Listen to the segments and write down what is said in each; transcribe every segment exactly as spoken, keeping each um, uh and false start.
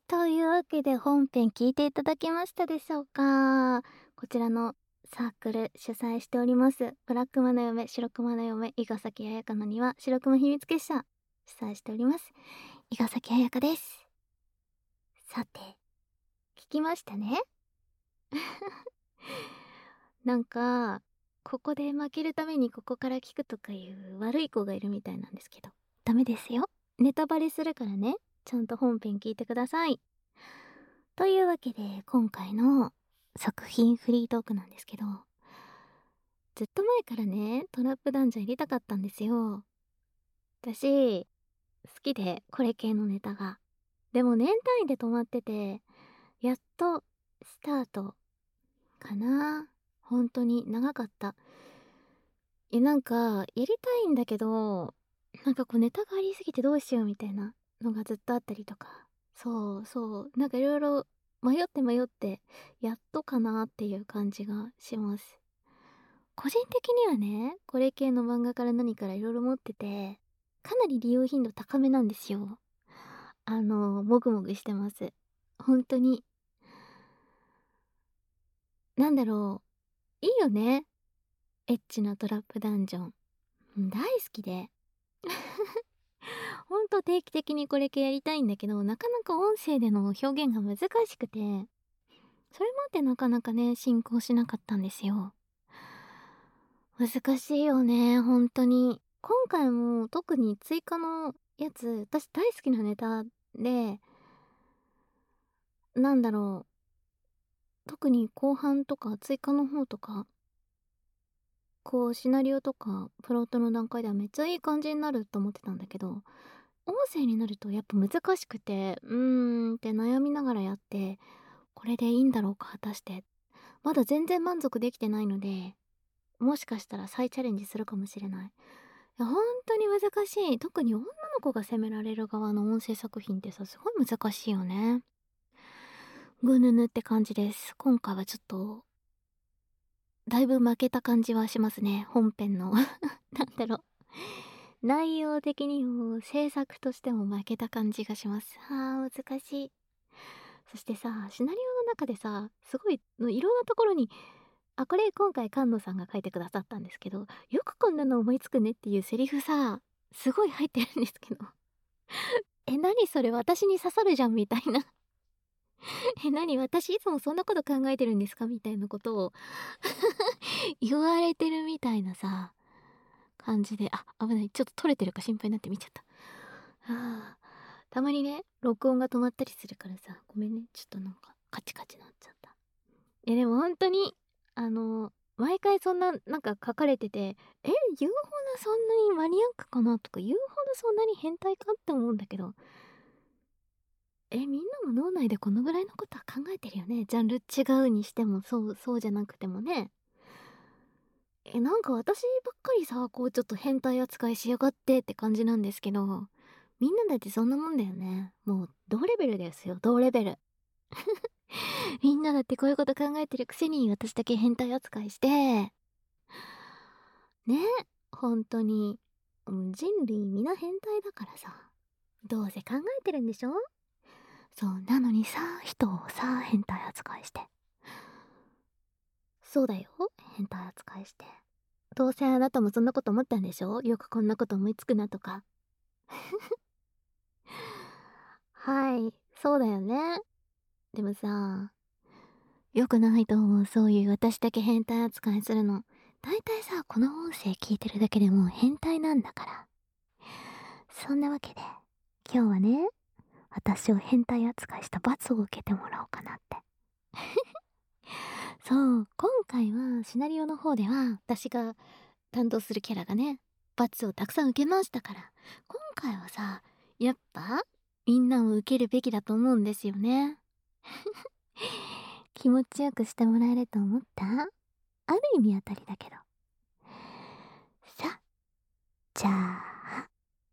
というわけで本編聞いていただけましたでしょうか？こちらのサークル主催しております、ブラックマの嫁、白熊の嫁、伊賀崎彩香の庭、白熊秘密結社、主催しております、伊賀崎彩香です。さて、聞きましたね？なんか、ここで負けるためにここから聞くとかいう悪い子がいるみたいなんですけど、ダメですよ。ネタバレするからね、ちゃんと本編聞いてください。というわけで、今回の作品フリートークなんですけど、ずっと前からね、トラップダンジョン入れたかったんですよ。私、好きで、これ系のネタが。でも年単位で止まってて、やっとスタートかな。本当に長かった。え、なんか、やりたいんだけど、なんかこうネタがありすぎてどうしようみたいなのがずっとあったりとか。そうそう。なんかいろいろ迷って迷って、やっとかなっていう感じがします。個人的にはね、これ系の漫画から何からいろいろ持ってて、かなり利用頻度高めなんですよ。あの、もぐもぐしてます。本当に。なんだろう。いいよね。エッチなトラップダンジョン。うん大好きで。ほんと定期的にこれ系やりたいんだけど、なかなか音声での表現が難しくて、それもあってなかなかね、進行しなかったんですよ。難しいよね、ほんとに。今回も特に追加のやつ、私大好きなネタで、なんだろう、特に後半とか追加の方とか、こうシナリオとかプロットの段階ではめっちゃいい感じになると思ってたんだけど、音声になるとやっぱ難しくて、うーんって悩みながらやって、これでいいんだろうか果たして。まだ全然満足できてないので、もしかしたら再チャレンジするかもしれない。いや、ほんとに難しい。特に女の子が責められる側の音声作品ってさ、すごい難しいよね。ぐぬぬって感じです。今回はちょっと、だいぶ負けた感じはしますね、本編の。なんだろう。内容的にも制作としても負けた感じがします。あー、難しい。そしてさ、シナリオの中でさ、すごい、のいろんなところに、あ、これ今回菅野さんが書いてくださったんですけど、よくこんなの思いつくねっていうセリフさ、すごい入ってるんですけど。え、何それ私に刺さるじゃんみたいな。え、何私いつもそんなこと考えてるんですかみたいなことを言われてるみたいなさ、感じで、あ、危ない。ちょっと撮れてるか心配になって見ちゃった。はあ、たまにね、録音が止まったりするからさ、ごめんね。ちょっとなんかカチカチなっちゃった。いやでも本当に、あの、毎回そんな、なんか書かれてて、え、言うほどそんなにマニアックかなとか、言うほどそんなに変態かって思うんだけど、え、みんなも脳内でこのぐらいのことは考えてるよね。ジャンル違うにしても、そう、そうじゃなくてもね。え、なんか私ばっかりさ、こうちょっと変態扱いしやがってって感じなんですけど、みんなだってそんなもんだよね。もう同レベルですよ、同レベル。みんなだってこういうこと考えてるくせに私だけ変態扱いして、ね、本当に、うん、人類皆変態だからさ、どうせ考えてるんでしょ。そう、なのにさ、人をさ、変態扱いして。そうだよ、変態扱いして。どうせあなたもそんなこと思ったんでしょ。よくこんなこと思いつくなとか。はい、そうだよね。でもさ、良くないと思う、そういう私だけ変態扱いするの。だいたいさ、この音声聞いてるだけでもう変態なんだから。そんなわけで、今日はね、私を変態扱いした罰を受けてもらおうかなって。そう、今回はシナリオの方では、私が担当するキャラがね、罰をたくさん受けましたから、今回はさ、やっぱ、みんなも受けるべきだと思うんですよね。気持ちよくしてもらえると思った？ある意味当たりだけど。さ、じゃあ、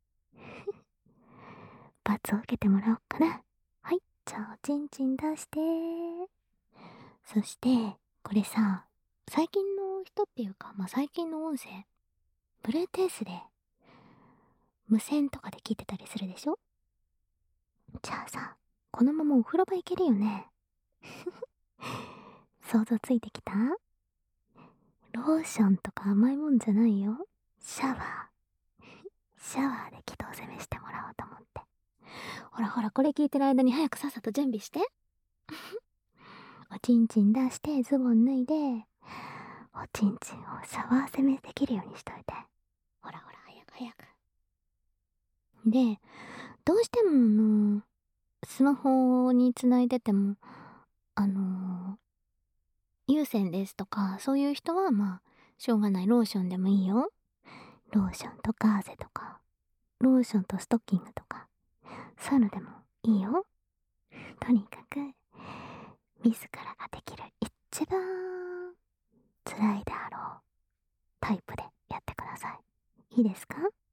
罰を受けてもらおうかな。はい、じゃあ、おちんちん出して。そして、これさ、最近の人っていうか、まあ、最近の音声、Bluetooth で、無線とかで聞いてたりするでしょ。じゃあさ、 このままお風呂場行けるよね。想像ついてきた？ローションとか甘いもんじゃないよ。シャワー。シャワーで気道攻めしてもらおうと思って。ほらほら、これ聞いてる間に早くさっさと準備して。おちんちん出してズボン脱いで、おちんちんをシャワー攻めできるようにしといて。ほらほら、早く早く。で、どうしてもあの、スマホにつないでても、あのー、有線ですとか、そういう人はまあ、しょうがない。ローションでもいいよ。ローションとガーゼとか、ローションとストッキングとか、そういうのでもいいよ。とにかく、自らができる一番辛いであろうタイプでやってください。いいですか？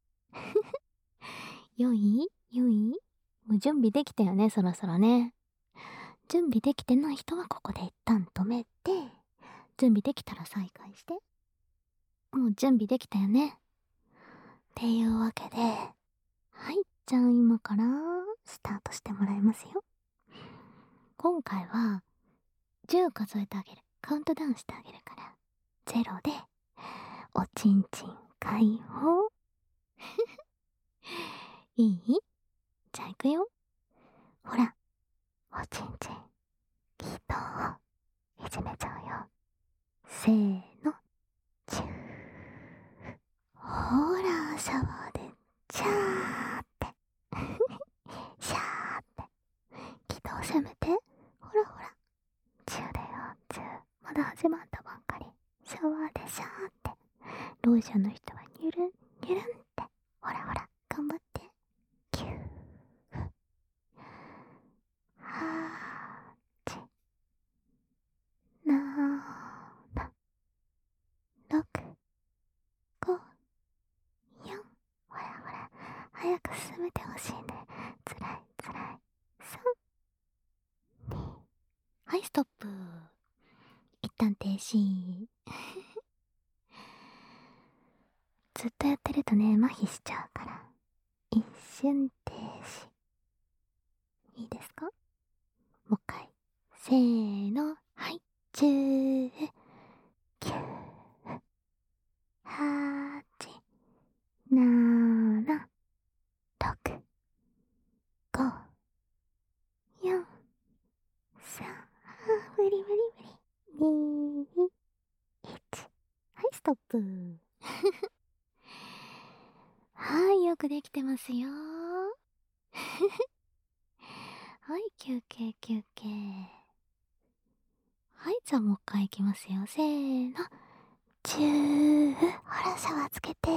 良い？良い？もう準備できたよね、そろそろね。準備できてない人はここで一旦止めて、準備できたら再開して。もう準備できたよね。っていうわけで、はい、じゃあ今からスタートしてもらいますよ。今回はじゅう数えてあげる。カウントダウンしてあげるから。ゼロで、おちんちん解放。いい？じゃあ行くよ。ほら、おちんちん、気道をいじめちゃうよ。せーの、チュー。ほら、シャワーで、チャーって。シャーって。気道攻めて。ほらほら。チューだよ、チュー。まだ始まったばっかり。シャワーでシャーって。ローションの人はニュルン、ニュルンって。ほらほら、頑張って。キュー。はーち。なーな。ろく。ご。よん。ほらほら、早く進めてほしいね。つらいつらい。さん。に。はい、ストップ。一旦停止。ずっとやってるとね、麻痺しちゃうから。一瞬停止。いいですか？もう一回。せーの。はい。じゅう、きゅう、はち、なな、ろく、ご、よん、さん、無理無理無理。に、いち。はい、ストップ。はい、よくできてますよ。はい、休憩休憩。はい、じゃあもう一回いきますよ。せーの。じゅう。ほら、シャワーつけて。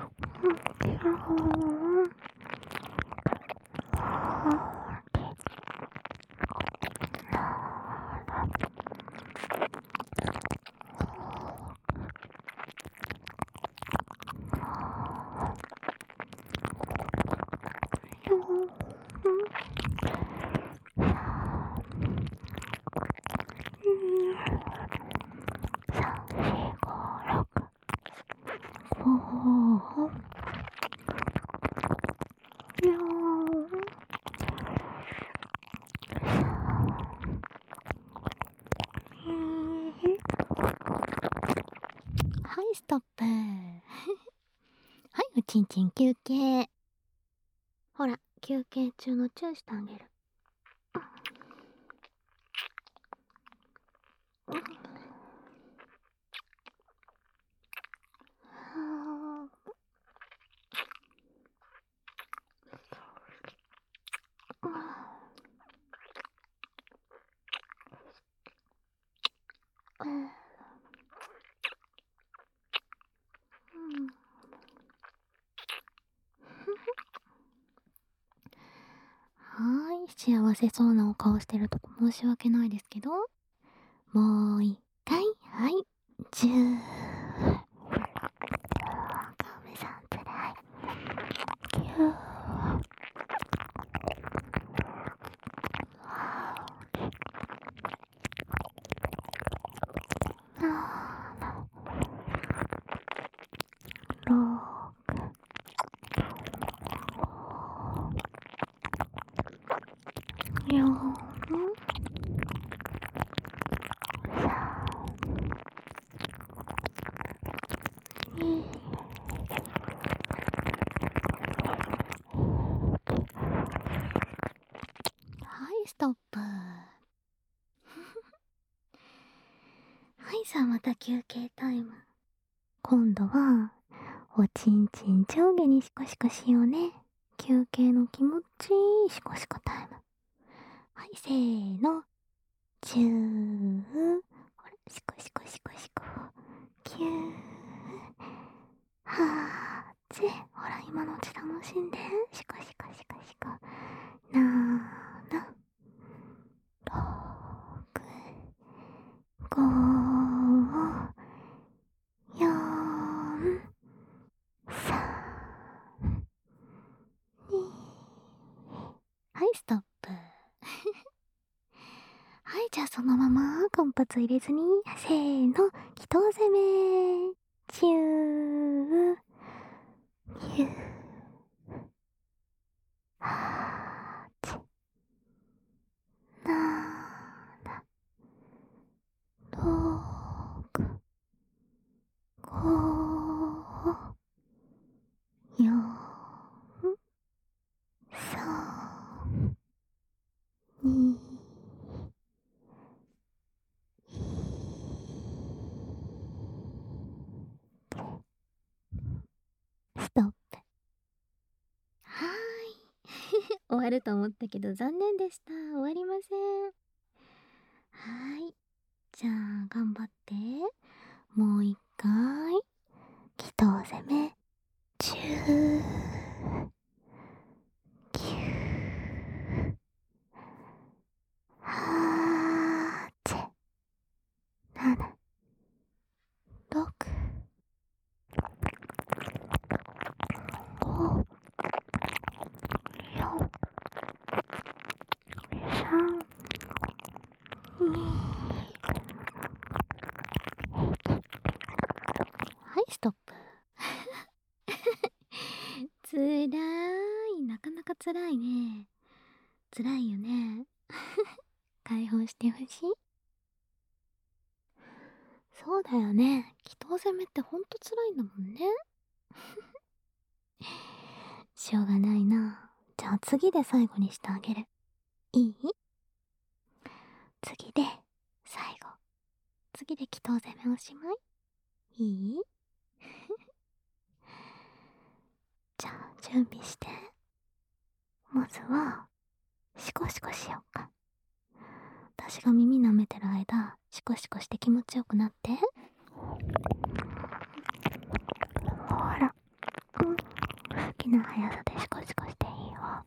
はい、ストップ。はい、おちんちん休憩。ほら、休憩中のチューしてあげる。はーい、幸せそうなお顔してるとこ申し訳ないですけど、もう一回、はい、じゅう。カメさんつらい。きゅう。よよん、に、はい、ストップ。はい、さあまた休憩タイム。今度はおちんちん上下にシコシコしようね。休憩の気持ちいいシコシコタイム。はい、せーの。じゅう、ほら、シコシコシコシコ。きゅう、はち、ほら、今のうち楽しんで。シコシコシコシコ。なな、ろく、ご、よん、さん、に、はい、ストップ。はい、じゃあそのまま間髪入れずに、せーの、祈祷攻め。じゅう、きゅう、はち、なな、ろく、ご、よん、さん、に、ストップ。はーい。終わると思ったけど残念でした。終わりません。はーい。じゃあ頑張って。もう一回。祈祷攻め。じゅう、きゅう、はち、なな、ろく、ご、よん、さん、に、はい、ストップ。つらーい。なかなかつらいね。つらいよね。解放してほしい。そうだよね。祈祷攻めってほんとつらいんだもんね。しょうがないな。じゃあ次で最後にしてあげる。いい？次で最後。次で祈祷攻めおしまい？いい？じゃあ準備して。まずはシコシコしよっか。私が耳舐めてる間シコシコして気持ちよくなって。ほら、うん、好きな速さでシコシコしていいよ。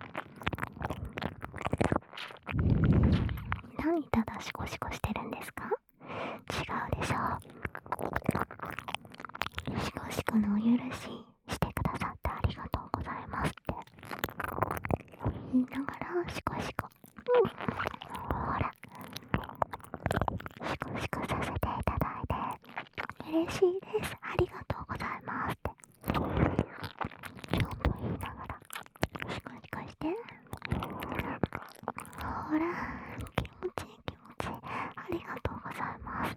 何ただシコシコしてるんですか？違うでしょ。シコシコのお許ししてくださってありがとうございますって言いながらシコシコ、うん、ほらシコシコさせていただいて嬉しいです、ありがとうございますってどんどん言いながらシコシコして、ほら気持ちいい気持ちいい、ありがとうございますって。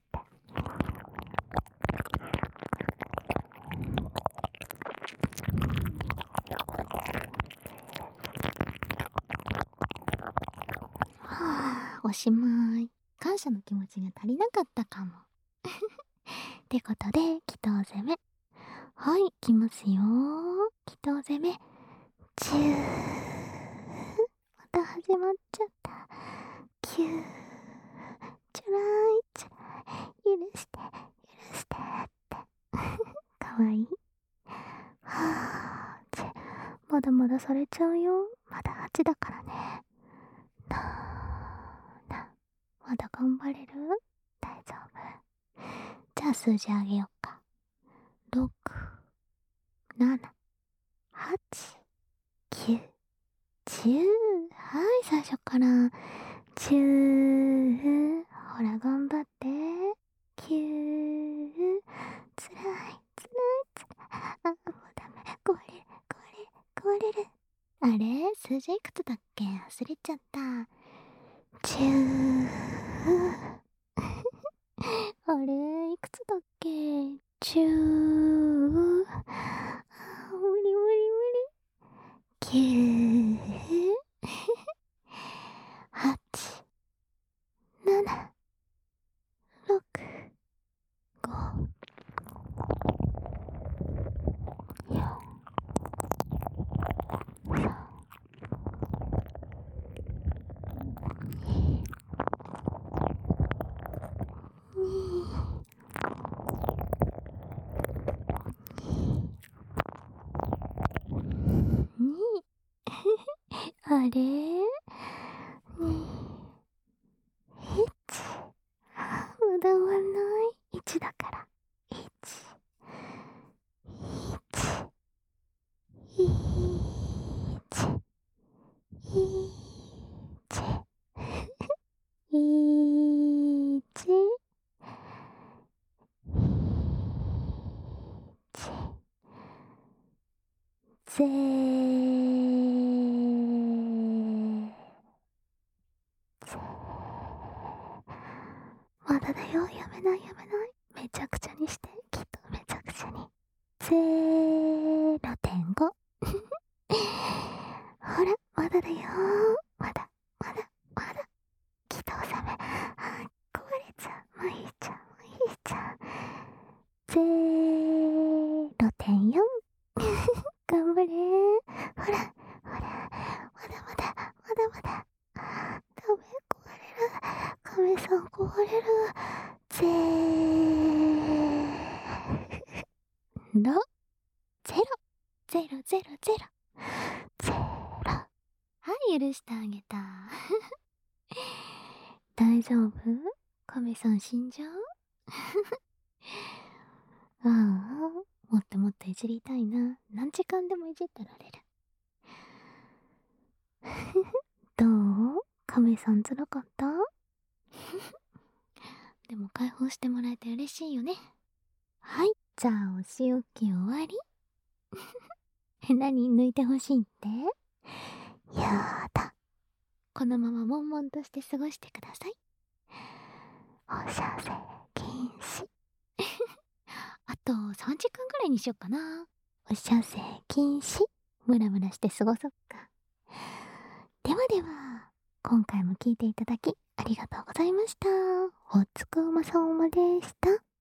はあ、おしまい。感謝の気持ちが足りなかったかも。ってことで、祈祷攻め。はい、いきますよ。祈祷攻め。じゅう。また始まっちゃった。きゅう。ちょらい、ちょらい。許して、許してって。かわいい。はぁ、ち、まだまだされちゃうよ。まだはちだからね。なーな。まだ頑張れる？大丈夫。じゃあ数字あげよっか。ろく、なな、はち、きゅう、じゅう。はい、最初から。じゅう。ほら、頑張って。きゅう。つらい、つらい、つらい。あ、もうダメ。壊れる、壊れる、壊れる。 あれ、数字いくつだっけ、忘れちゃった。じゅうあれ、いくつだっけ、じゅうあー、無理無理無理。きゅうはちななろくごよんにあれ、にいち無駄はないいちだからいちいちいちいちいちぜまだだよ、やめないやめない、めちゃくちゃにして、きっとめちゃくちゃに。 ゼロてんご ほらまだだよ、まだまだまだ、きっと収め、あ、壊れちゃう、もういいじゃんもういいじゃん。ゼロてんよん 頑張れー、ほらほら、まだまだまだまだ、あー、ダメ、壊れる、亀さん壊れる。ゼロゼロゼロゼロゼロゼロ、はい、許してあげた。大丈夫、亀さん死んじゃう。ああ、もっともっといじりたいな。何時間でもいじってられる。どう、亀さんつらかった？でも解放してもらえて嬉しいよね。はい、じゃあお仕置き終わり。何抜いてほしいって？やだ。このまま悶々として過ごしてください。おしゃべり禁止。あとさんじかんぐらいにしよっかな。おしゃべり禁止。ムラムラして過ごそっか。ではでは、今回も聞いていただきありがとうございました。おつくまさまでした。